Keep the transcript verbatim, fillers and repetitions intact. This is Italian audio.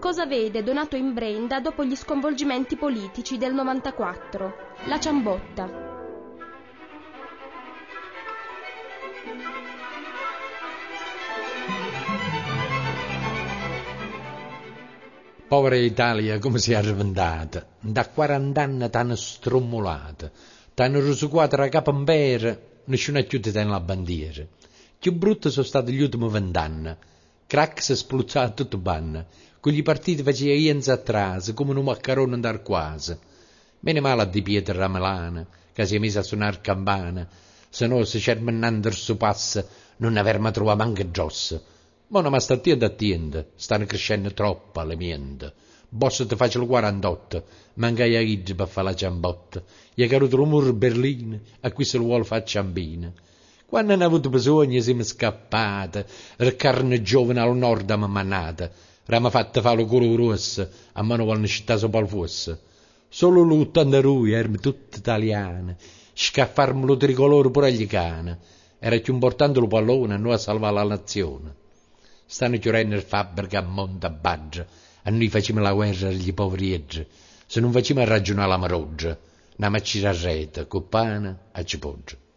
Cosa vede Donato Imbrenda dopo gli sconvolgimenti politici del novantaquattro? La ciambotta. Povera Italia, come si è arreventata. Da quarant'anni t'hanno strommolata, t'hanno risucuato la capa in pera, nessuno ha più ti tiene la bandiera. Più brutti sono stati gli ultimi vent'anni. Crack si è spruzzato tutto banna, con gli partiti faceva ienza atrás, come un maccarone andar quasi. Meno male a Di Pietro Ramelana, che si è messo a suonare campana, se no se cerminando il suo passo non avremmo trovato manco Joss. Ma non mi sta attento attento, stanno crescendo troppo le miente. Bosso ti faccio il quarantotto, manca gli aghi per fare la ciambotta. Gli è caduto il muro Berlino, a cui se lo vuole fare ciambina. Quando hanno avuto bisogno siamo scappati, il carne giovane al nord abbiamo mannata. Abbiamo fatto fare il culo rosso, a mano vuole città sopra il fosso. Solo l'ottanta lui, erano tutti italiani, scaffarmi lo tricolore pure agli cani. Era più importante il pallone, a noi a salvare la nazione. Stanno chiudendo le fabbriche a monte a baggia, a noi facciamo la guerra agli poverieggi, se non facciamo a ragionare la maroggia, andiamo a cirare a rete, con pane a cipoggio.